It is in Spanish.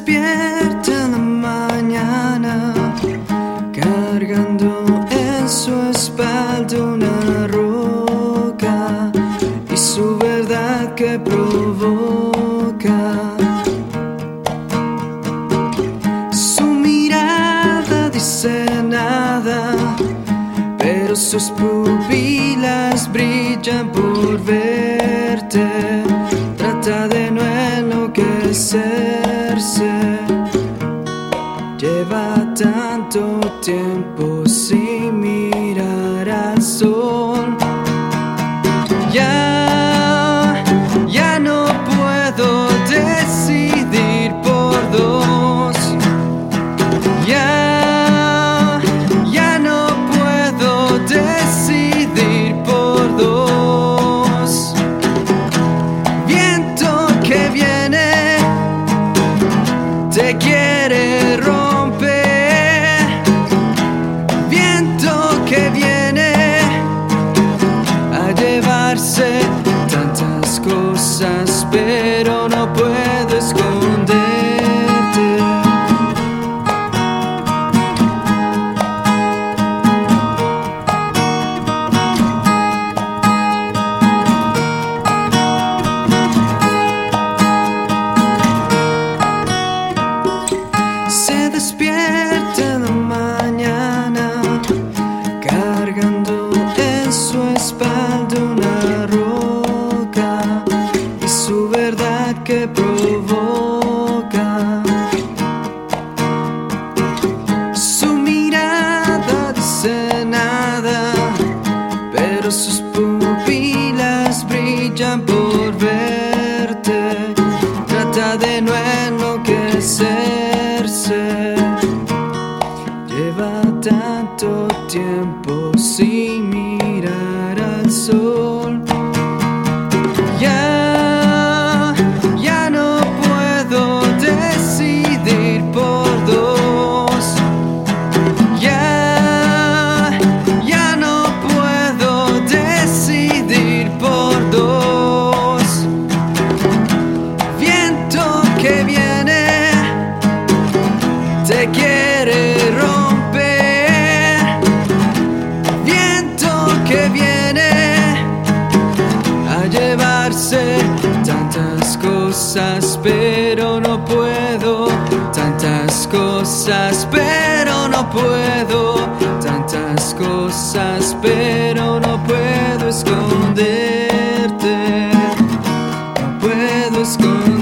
despierta en la mañana, cargando en su espalda una roca y su verdad que provoca. Su mirada dice nada, pero sus pupilas brillan por verte. Trata de no enloquecerse. Lleva tanto tiempo sin mirar al sol. Ya no puedo decidir por dos. Ya no puedo decidir por dos. Viento que viene te quiere romper. Viento que viene a llevarse tantas cosas, pero no puedo esconderte. Se despierta en la mañana, cargando en su espalda una roca y su verdad que provoca. Su mirada dice nada, pero sus pupilas brillan por verte. Trata de no enloquecerse. Lleva tanto tiempo sin mirar al sol. Ya no puedo decidir por dos. Ya no puedo decidir por dos. Viento que viene te quiere romper. Viento que viene a llevarse tantas cosas, pero no puedo. Tantas cosas, pero no puedo. Tantas cosas, pero no puedo esconderte. No puedo esconderte.